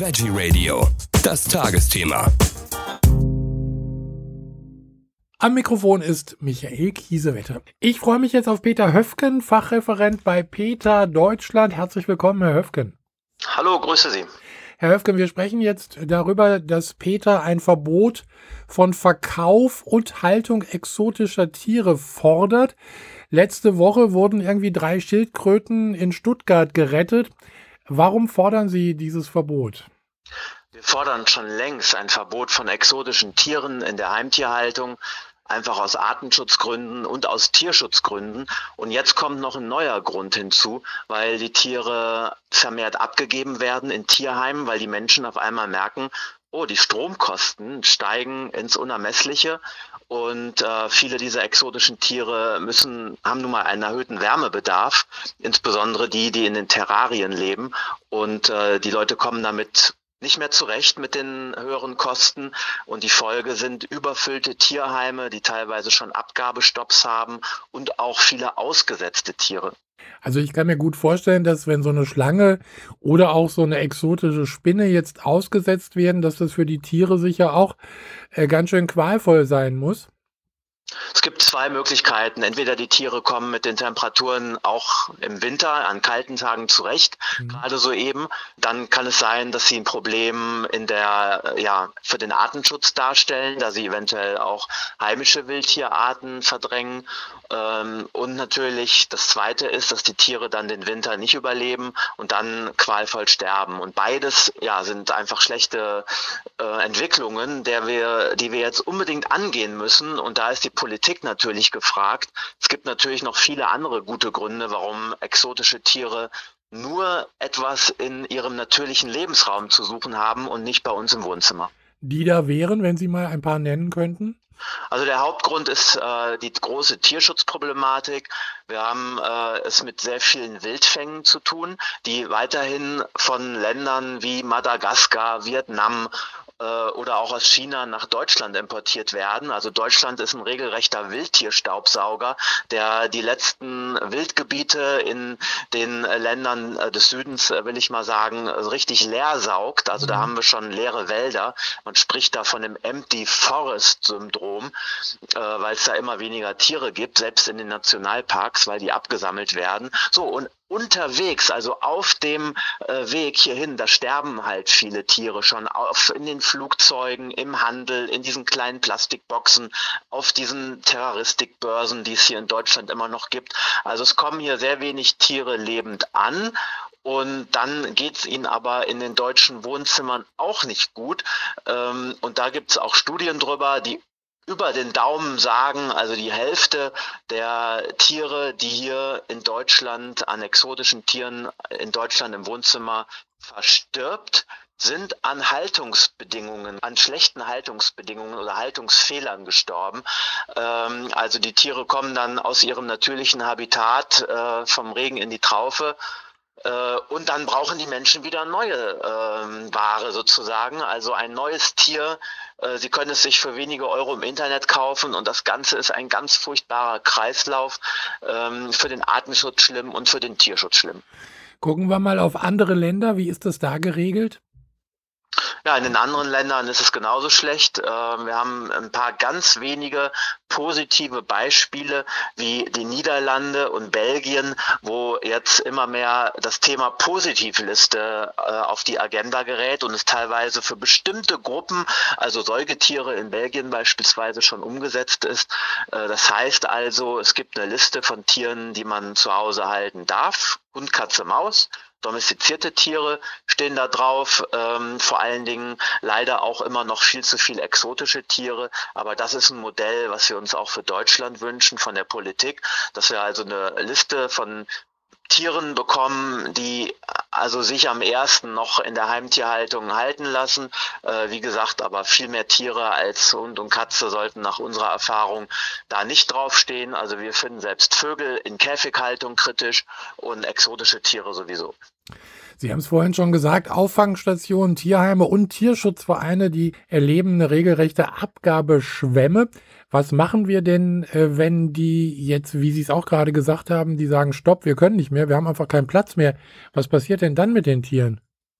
Veggie Radio, das Tagesthema. Am Mikrofon ist Michael Kiesewetter. Ich freue mich jetzt auf Peter Höfgen, Fachreferent bei PETA Deutschland. Herzlich willkommen, Herr Höfgen. Hallo, grüße Sie. Herr Höfgen, wir sprechen jetzt darüber, dass PETA ein Verbot von Verkauf und Haltung exotischer Tiere fordert. Letzte Woche wurden irgendwie 3 Schildkröten in Stuttgart gerettet. Warum fordern Sie dieses Verbot? Wir fordern schon längst ein Verbot von exotischen Tieren in der Heimtierhaltung, einfach aus Artenschutzgründen und aus Tierschutzgründen. Und jetzt kommt noch ein neuer Grund hinzu, weil die Tiere vermehrt abgegeben werden in Tierheimen, weil die Menschen auf einmal merken, oh, die Stromkosten steigen ins Unermessliche und viele dieser exotischen Tiere haben nun mal einen erhöhten Wärmebedarf, insbesondere die in den Terrarien leben, und die Leute kommen damit nicht mehr zurecht mit den höheren Kosten, und die Folge sind überfüllte Tierheime, die teilweise schon Abgabestopps haben, und auch viele ausgesetzte Tiere. Also ich kann mir gut vorstellen, dass wenn so eine Schlange oder auch so eine exotische Spinne jetzt ausgesetzt werden, dass das für die Tiere sicher auch ganz schön qualvoll sein muss. Es gibt 2 Möglichkeiten. Entweder die Tiere kommen mit den Temperaturen auch im Winter an kalten Tagen zurecht, gerade so eben. Dann kann es sein, dass sie ein Problem für den Artenschutz darstellen, da sie eventuell auch heimische Wildtierarten verdrängen. Und natürlich das Zweite ist, dass die Tiere dann den Winter nicht überleben und dann qualvoll sterben. Und beides sind einfach schlechte Entwicklungen, die wir jetzt unbedingt angehen müssen. Und da ist die Politik natürlich gefragt. Es gibt natürlich noch viele andere gute Gründe, warum exotische Tiere nur etwas in ihrem natürlichen Lebensraum zu suchen haben und nicht bei uns im Wohnzimmer. Die da wären, wenn Sie mal ein paar nennen könnten? Also der Hauptgrund ist die große Tierschutzproblematik. Wir haben es mit sehr vielen Wildfängen zu tun, die weiterhin von Ländern wie Madagaskar, Vietnam oder auch aus China nach Deutschland importiert werden. Also Deutschland ist ein regelrechter Wildtierstaubsauger, der die letzten Wildgebiete in den Ländern des Südens, will ich mal sagen, richtig leer saugt. Also da haben wir schon leere Wälder. Man spricht da von dem Empty Forest Syndrom, weil es da immer weniger Tiere gibt, selbst in den Nationalparks, weil die abgesammelt werden. So, und unterwegs, also auf dem Weg hierhin, da sterben halt viele Tiere schon in den Flugzeugen, im Handel, in diesen kleinen Plastikboxen, auf diesen Terroristikbörsen, die es hier in Deutschland immer noch gibt. Also es kommen hier sehr wenig Tiere lebend an. Und dann geht's ihnen aber in den deutschen Wohnzimmern auch nicht gut. Und da gibt's auch Studien drüber, die über den Daumen sagen, also die Hälfte der Tiere, die hier in Deutschland, an exotischen Tieren in Deutschland im Wohnzimmer verstirbt, sind an schlechten Haltungsbedingungen oder Haltungsfehlern gestorben. Also die Tiere kommen dann aus ihrem natürlichen Habitat vom Regen in die Traufe. Und dann brauchen die Menschen wieder neue Ware sozusagen, also ein neues Tier. Sie können es sich für wenige Euro im Internet kaufen, und das Ganze ist ein ganz furchtbarer Kreislauf, für den Artenschutz schlimm und für den Tierschutz schlimm. Gucken wir mal auf andere Länder. Wie ist das da geregelt? Ja, in den anderen Ländern ist es genauso schlecht. Wir haben ein paar ganz wenige positive Beispiele wie die Niederlande und Belgien, wo jetzt immer mehr das Thema Positivliste auf die Agenda gerät und es teilweise für bestimmte Gruppen, also Säugetiere in Belgien beispielsweise, schon umgesetzt ist. Das heißt also, es gibt eine Liste von Tieren, die man zu Hause halten darf. Hund, Katze, Maus. Domestizierte Tiere stehen da drauf, vor allen Dingen leider auch immer noch viel zu viel exotische Tiere. Aber das ist ein Modell, was wir uns auch für Deutschland wünschen von der Politik, dass wir also eine Liste von Tieren bekommen, die also sich am ersten noch in der Heimtierhaltung halten lassen. Wie gesagt, aber viel mehr Tiere als Hund und Katze sollten nach unserer Erfahrung da nicht draufstehen. Also wir finden selbst Vögel in Käfighaltung kritisch und exotische Tiere sowieso. Sie haben es vorhin schon gesagt, Auffangstationen, Tierheime und Tierschutzvereine, die erleben eine regelrechte Abgabeschwemme. Was machen wir denn, wenn die jetzt, wie Sie es auch gerade gesagt haben, die sagen, stopp, wir können nicht mehr, wir haben einfach keinen Platz mehr. Was passiert denn dann mit den Tieren?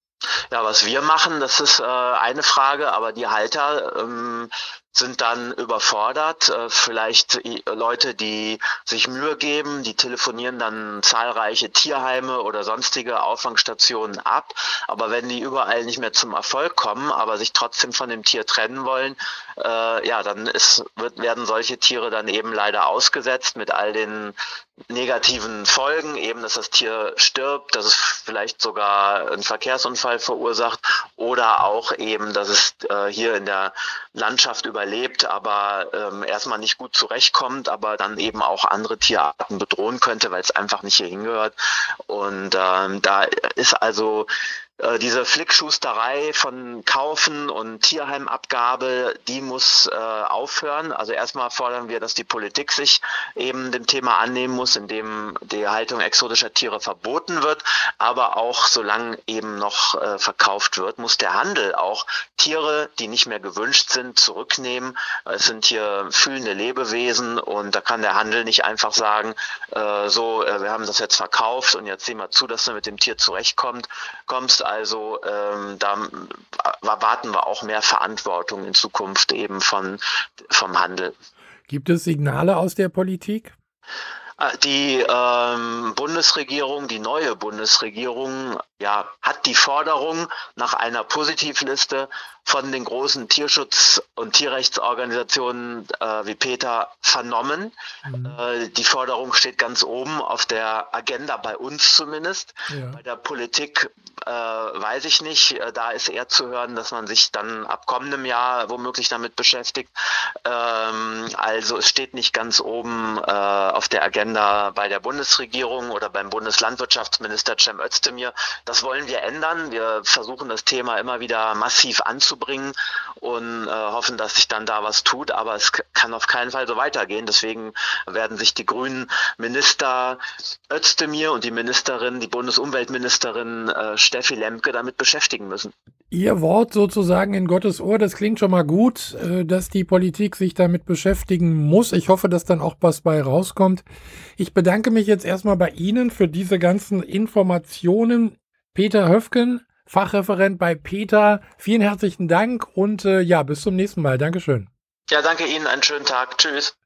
Ja, was wir machen, das ist eine Frage, aber die Halter sind dann überfordert. Vielleicht Leute, die sich Mühe geben, die telefonieren dann zahlreiche Tierheime oder sonstige Auffangstationen ab. Aber wenn die überall nicht mehr zum Erfolg kommen, aber sich trotzdem von dem Tier trennen wollen, dann werden solche Tiere dann eben leider ausgesetzt mit all den negativen Folgen, eben, dass das Tier stirbt, dass es vielleicht sogar einen Verkehrsunfall verursacht oder auch eben, dass es hier in der Landschaft überlebt, aber erstmal nicht gut zurechtkommt, aber dann eben auch andere Tierarten bedrohen könnte, weil es einfach nicht hier hingehört. Und da ist also diese Flickschusterei von Kaufen und Tierheimabgabe, die muss aufhören. Also erstmal fordern wir, dass die Politik sich eben dem Thema annehmen muss, indem die Haltung exotischer Tiere verboten wird. Aber auch solange eben noch verkauft wird, muss der Handel auch Tiere, die nicht mehr gewünscht sind, zurücknehmen. Es sind hier fühlende Lebewesen und da kann der Handel nicht einfach sagen, wir haben das jetzt verkauft und jetzt sehen wir zu, dass du mit dem Tier zurechtkommst. Also da erwarten wir auch mehr Verantwortung in Zukunft eben vom Handel. Gibt es Signale aus der Politik? Die Bundesregierung, die neue Bundesregierung, hat die Forderung nach einer Positivliste von den großen Tierschutz- und Tierrechtsorganisationen wie PETA vernommen. Die Forderung steht ganz oben auf der Agenda, bei uns zumindest. Ja. Bei der Politik weiß ich nicht. Da ist eher zu hören, dass man sich dann ab kommendem Jahr womöglich damit beschäftigt. Also es steht nicht ganz oben auf der Agenda bei der Bundesregierung oder beim Bundeslandwirtschaftsminister Cem Özdemir. Das wollen wir ändern. Wir versuchen das Thema immer wieder massiv anzubringen und hoffen, dass sich dann da was tut. Aber es kann auf keinen Fall so weitergehen. Deswegen werden sich die grünen Minister Özdemir und die Bundesumweltministerin Steffi Lemke damit beschäftigen müssen. Ihr Wort sozusagen in Gottes Ohr, das klingt schon mal gut, dass die Politik sich damit beschäftigen muss. Ich hoffe, dass dann auch was bei rauskommt. Ich bedanke mich jetzt erstmal bei Ihnen für diese ganzen Informationen. Peter Höfgen, Fachreferent bei PETA, vielen herzlichen Dank und bis zum nächsten Mal. Dankeschön. Ja, danke Ihnen, einen schönen Tag. Tschüss.